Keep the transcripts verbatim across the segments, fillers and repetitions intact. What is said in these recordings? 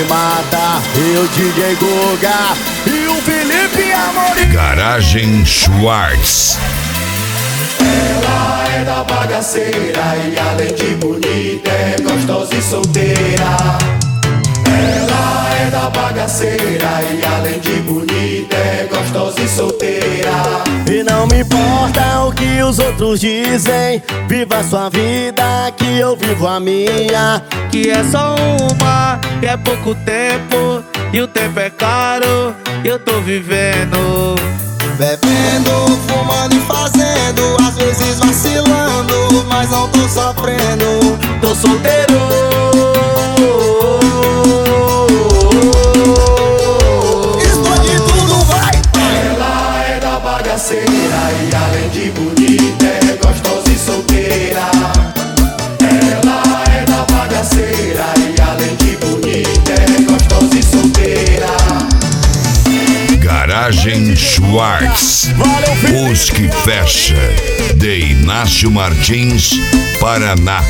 mata, e o D J Guga e o Felipe Amorim. Garagem Schwartz. Ela é da bagaceira e além de bonita é gostosa e solteira. Ela é da bagaceira e além de bonita é gostosa e solteira. E não me importa o que os outros dizem, viva a sua vida que eu vivo a minha. Que é só uma, que é pouco tempo, e o tempo é caro, e eu tô vivendo. Bebendo, fumando e fazendo, às vezes vacilando, mas não tô sofrendo. Tô solteiro. Explode tudo, vai! Ela é da bagaceira e além de bonita é gostosa e solteira. Ela é da bagaceira e além de bonita é gostosa e solteira. Garagem Schwartz. Os que fecha. De Inácio Martins, Paraná.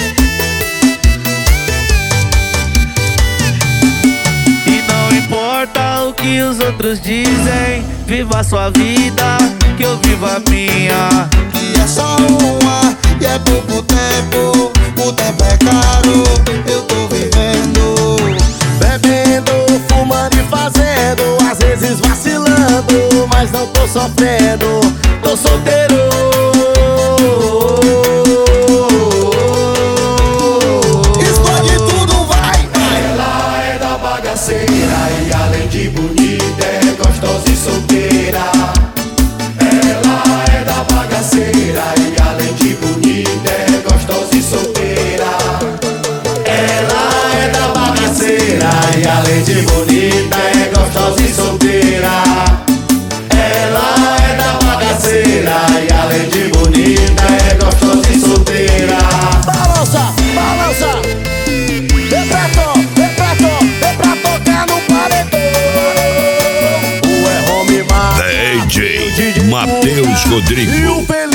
E não importa o que os outros dizem, viva a sua vida, que eu vivo a minha. Que é só uma, e é pouco tempo, o tempo é caro, eu tô vivendo. Bebendo, fumando e fazendo, às vezes vacilando, mas não tô sofrendo. Tô solteiro. Explode tudo, vai! Ela é da bagaceira e além de bonita é gostosa e solteira. Ela é da bagaceira e além de bonita é gostosa e solteira. Ela é da bagaceira e além de bonita é gostosa e solteira. Ela é da bagaceira e além de bonita é gostosa e solteira. Balança, balança. Vem pra to, vem pra to, vem pra tocar no paredão. O é home D J Matheus Rodrigo. e o Felipe